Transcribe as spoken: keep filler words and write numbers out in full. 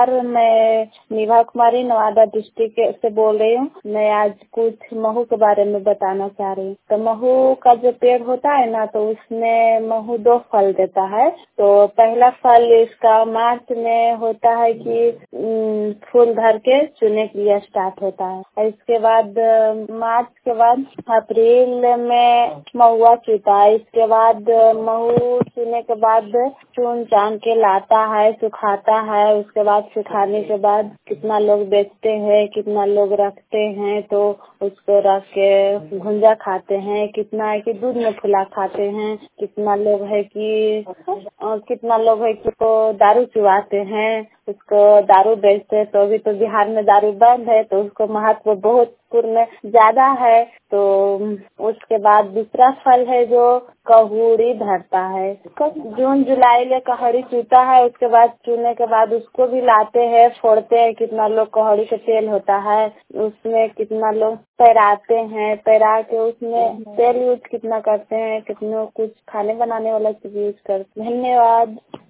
मैं निभा कुमारी नवादा डिस्ट्रिक्ट से बोल रही हूँ। मैं आज कुछ महू के बारे में बताना चाह रही हूँ। तो महू का जो पेड़ होता है ना, तो उसमें महू दो फल देता है। तो पहला फल इसका मार्च में होता है कि फूल धर के चुने के लिए स्टार्ट होता है। और इसके बाद मार्च के बाद अप्रैल में महुआ चुता है। इसके बाद महू चुने के बाद चुन चान के लाता है, सुखाता है। उसके बाद सुखाने के बाद कितना लोग बेचते हैं, कितना लोग रखते हैं, तो उसको रख के भुंजा खाते हैं। कितना है कि दूध में फुला खाते हैं। कितना लोग है कि कितना लोग है कि तो दारू चुवाते हैं, उसको दारू बेचते हैं। तो अभी तो बिहार में दारू बंद है, तो उसको महत्व बहुत में ज्यादा है। तो उसके बाद दूसरा फल है जो कहुड़ी धरता है। जून जुलाई में कहुड़ी चूता है। उसके बाद चूने के बाद उसको भी लाते हैं, फोड़ते हैं। कितना लोग कहुड़ी का तेल होता है, उसमें कितना लोग तैराते हैं, तैरा के उसमें तेल यूज कितना करते हैं, कितना कुछ खाने बनाने वाला चीज यूज करते हैं। धन्यवाद।